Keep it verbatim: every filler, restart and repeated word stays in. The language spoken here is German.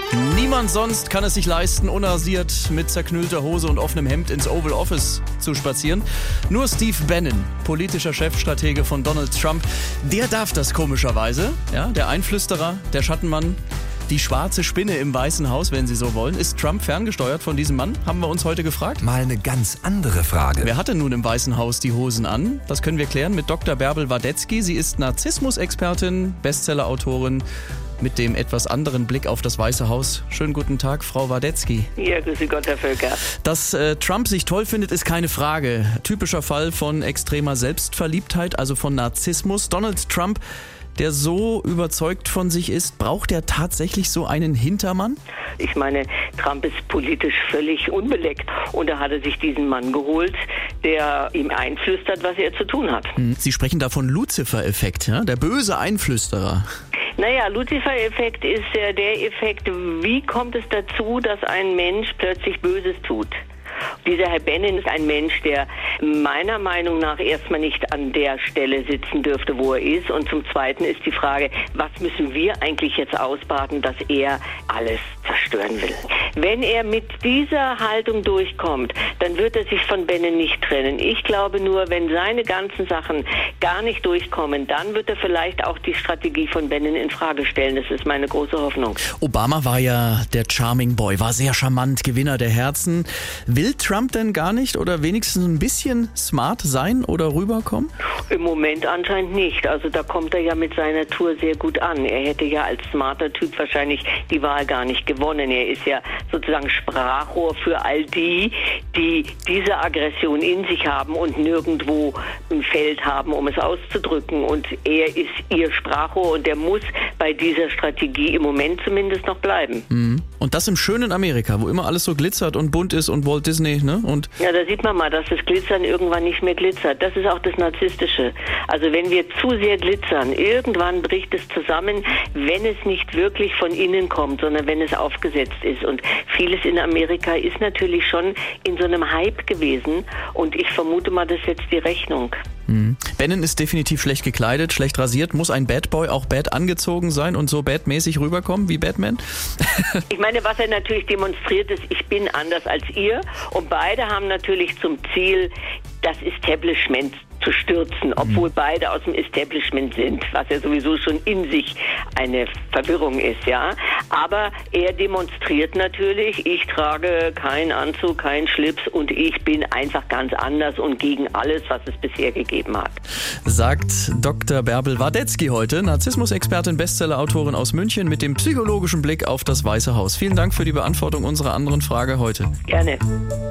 Niemand sonst kann es sich leisten, unrasiert mit zerknüllter Hose und offenem Hemd ins Oval Office zu spazieren. Nur Steve Bannon, politischer Chefstratege von Donald Trump, der darf das komischerweise. Ja, der Einflüsterer, der Schattenmann, die schwarze Spinne im Weißen Haus, wenn Sie so wollen. Ist Trump ferngesteuert von diesem Mann? Haben wir uns heute gefragt. Mal eine ganz andere Frage. Wer hatte nun im Weißen Haus die Hosen an? Das können wir klären mit Doktor Bärbel Wadetzky. Sie ist Narzissmus-Expertin, Bestseller-Autorin mit dem etwas anderen Blick auf das Weiße Haus. Schönen guten Tag, Frau Wadetzky. Ja, grüße Gott, Herr Völker. Dass äh, Trump sich toll findet, ist keine Frage. Typischer Fall von extremer Selbstverliebtheit, also von Narzissmus. Donald Trump, der so überzeugt von sich ist, braucht er tatsächlich so einen Hintermann? Ich meine, Trump ist politisch völlig unbeleckt und da hat er sich diesen Mann geholt, der ihm einflüstert, was er zu tun hat. Sie sprechen da von Lucifer-Effekt, ja? Der böse Einflüsterer. Naja, Lucifer-Effekt ist ja der Effekt, wie kommt es dazu, dass ein Mensch plötzlich Böses tut? Dieser Herr Bannon ist ein Mensch, der meiner Meinung nach erstmal nicht an der Stelle sitzen dürfte, wo er ist. Und zum Zweiten ist die Frage, was müssen wir eigentlich jetzt ausbaden, dass er alles zerstören will? Wenn er mit dieser Haltung durchkommt, dann wird er sich von Bannon nicht trennen. Ich glaube nur, wenn seine ganzen Sachen gar nicht durchkommen, dann wird er vielleicht auch die Strategie von Bannon in Frage stellen. Das ist meine große Hoffnung. Obama war ja der Charming Boy, war sehr charmant, Gewinner der Herzen. Will Trump denn gar nicht oder wenigstens ein bisschen smart sein oder rüberkommen? Im Moment anscheinend nicht. Also da kommt er ja mit seiner Tour sehr gut an. Er hätte ja als smarter Typ wahrscheinlich die Wahl gar nicht gewonnen. Er ist ja sozusagen Sprachrohr für all die, die diese Aggression in sich haben und nirgendwo ein Feld haben, um es auszudrücken. Und er ist ihr Sprachrohr und er muss bei dieser Strategie im Moment zumindest noch bleiben. Mhm. Und das im schönen Amerika, wo immer alles so glitzert und bunt ist und Walt Disney, ne? Und ja, da sieht man mal, dass das Glitzern irgendwann nicht mehr glitzert. Das ist auch das Narzisstische. Also wenn wir zu sehr glitzern, irgendwann bricht es zusammen, wenn es nicht wirklich von innen kommt, sondern wenn es aufgesetzt ist. Und vieles in Amerika ist natürlich schon in so einem Hype gewesen und ich vermute mal, das ist jetzt die Rechnung. Mhm. Bannon ist definitiv schlecht gekleidet, schlecht rasiert. Muss ein Bad Boy auch bad angezogen sein und so badmäßig rüberkommen wie Batman? Ich meine, was er natürlich demonstriert ist, ich bin anders als ihr. Und beide haben natürlich zum Ziel, das Establishment zu stürzen, obwohl beide aus dem Establishment sind, was ja sowieso schon in sich eine Verwirrung ist, ja. Aber er demonstriert natürlich, ich trage keinen Anzug, keinen Schlips und ich bin einfach ganz anders und gegen alles, was es bisher gegeben hat. Sagt Doktor Bärbel Wadetzky heute, Narzissmus-Expertin, Bestseller-Autorin aus München mit dem psychologischen Blick auf das Weiße Haus. Vielen Dank für die Beantwortung unserer anderen Frage heute. Gerne.